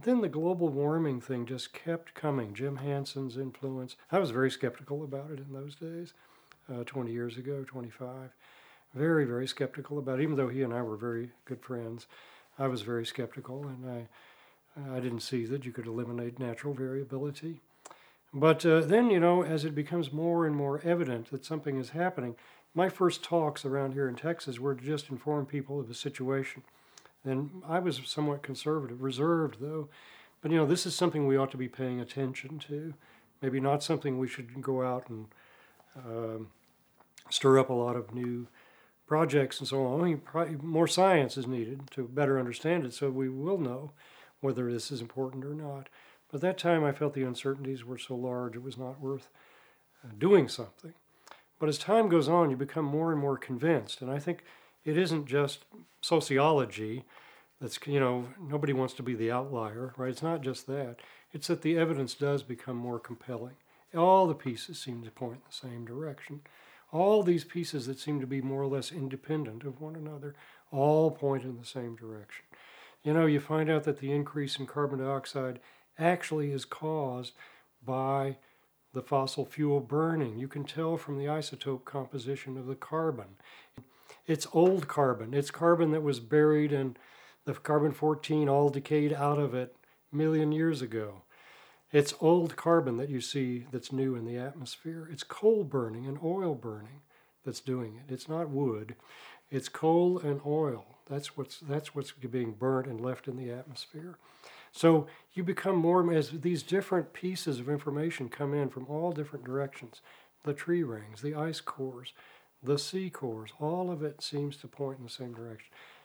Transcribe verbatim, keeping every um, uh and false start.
then the global warming thing just kept coming. Jim Hanson's influence. I was very skeptical about it in those days, uh, twenty years ago, twenty-five. Very, very skeptical about it. Even though he and I were very good friends, I was very skeptical, and I, I didn't see that you could eliminate natural variability. But uh, then, you know, as it becomes more and more evident that something is happening, my first talks around here in Texas were to just inform people of the situation. And I was somewhat conservative, reserved though. But, you know, this is something we ought to be paying attention to. Maybe not something we should go out and um, stir up a lot of new projects and so on. I mean, probably more science is needed to better understand it, so we will know whether this is important or not. But at that time, I felt the uncertainties were so large it was not worth uh, doing something. But as time goes on, you become more and more convinced. And I think it isn't just sociology that's, you know, nobody wants to be the outlier, right? It's not just that. It's that the evidence does become more compelling. All the pieces seem to point in the same direction. All these pieces that seem to be more or less independent of one another all point in the same direction. You know, you find out that the increase in carbon dioxide actually is caused by the fossil fuel burning. You can tell from the isotope composition of the carbon. It's old carbon. It's carbon that was buried and the carbon fourteen all decayed out of it a million years ago. It's old carbon that you see that's new in the atmosphere. It's coal burning and oil burning that's doing it. It's not wood. It's coal and oil. That's what's that's what's being burnt and left in the atmosphere. So you become more, as these different pieces of information come in from all different directions, the tree rings, the ice cores, the sea cores, all of it seems to point in the same direction.